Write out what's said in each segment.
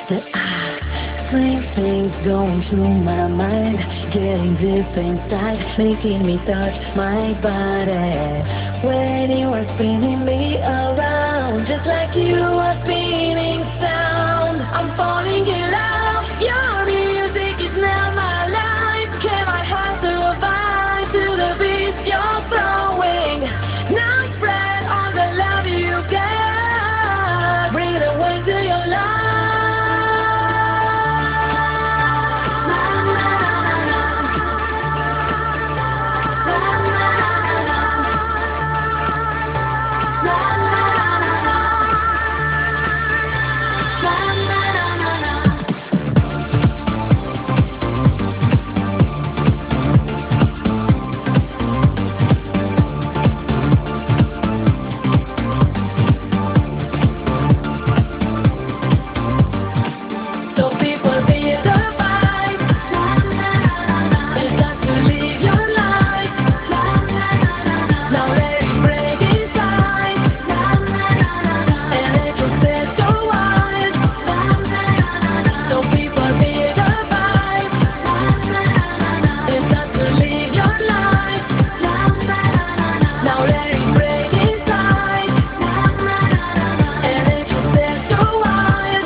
that strange things going through my mind, getting deep inside, making me touch my body. When you are spinning me around, just like you are spinning sound, I'm falling in love. Your music is now my life. Can my heart survive to the beats you're throwing? Now spread all the love you got. Bring the wind to your life. So people feel the vibe. It's time to live your life. Now let it break inside. And let yourself go wild. So people feel the vibe. It's time to live your life. Now let it break inside. And let yourself go wild.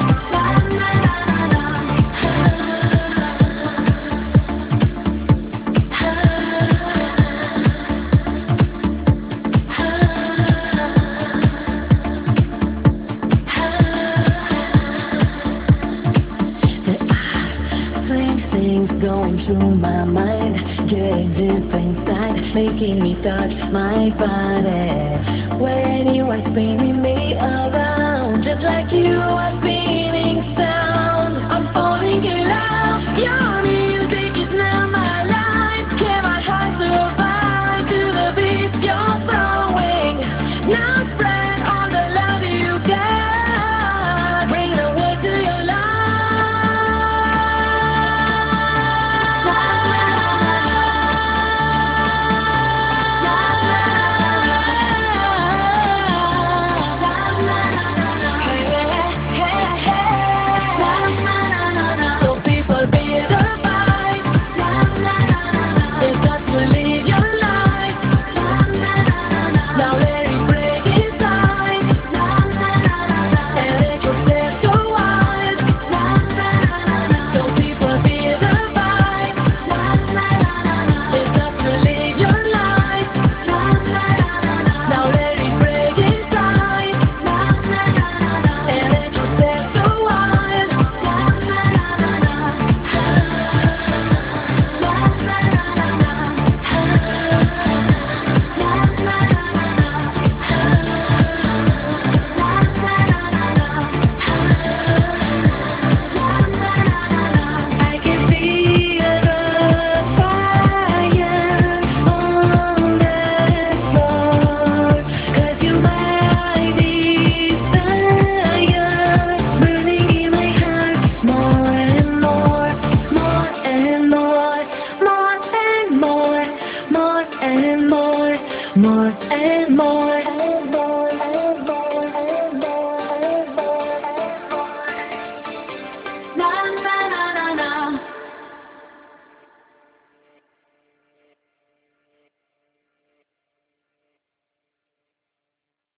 Strange things going through my mind, getting deep inside, making me touch my body. When you are spinning me around.